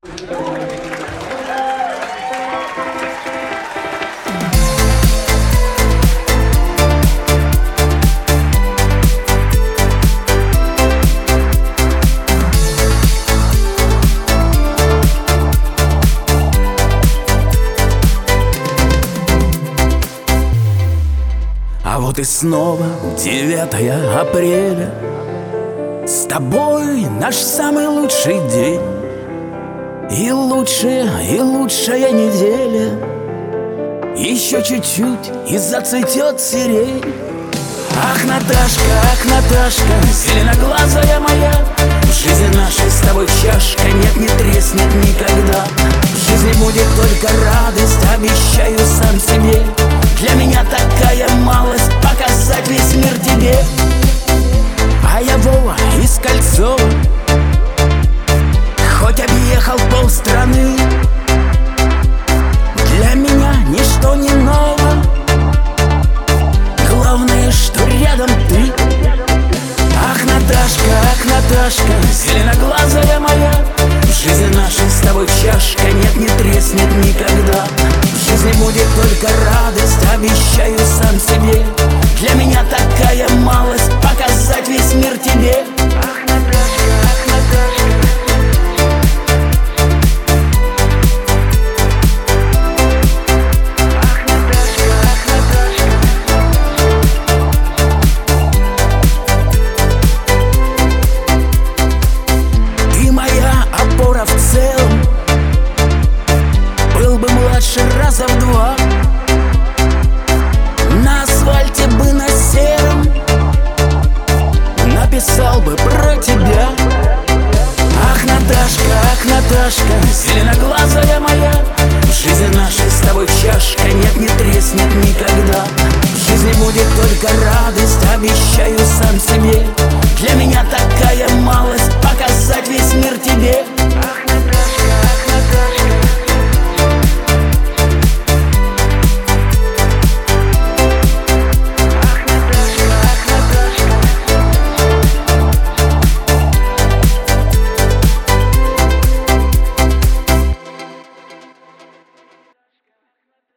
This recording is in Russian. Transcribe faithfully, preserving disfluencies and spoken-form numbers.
А вот и снова девятое апреля. С тобой наш самый лучший день. И лучшая, и лучшая неделя. Еще чуть-чуть и зацветет сирень. Ах, Наташка, ах, Наташка, зеленоглазая моя, в жизни нашей с тобой чашка нет, не треснет никогда. В жизни будет только радость, обещаю сам себе. Для меня такая малость — показать весь мир тебе. А я Вова из Кольцова, хоть объехал полстраны, для меня ничто не ново. Главное, что рядом ты. Ах, Наташка, ах, Наташка, зеленоглазая моя, в жизни нашей с тобой чашка нет, не треснет никогда. В жизни будет только радость, обещаю сам себе. Для меня такая малость — показать весь мир тебе. Ах, Наташка, ах, Наташка. Раза в два на асфальте бы на сером написал бы про тебя. Ах, Наташка, ах, Наташка, зеленоглазая моя, в жизни нашей с тобой чашка нет, не треснет никогда. В жизни будет только радость, обещаю сам себе.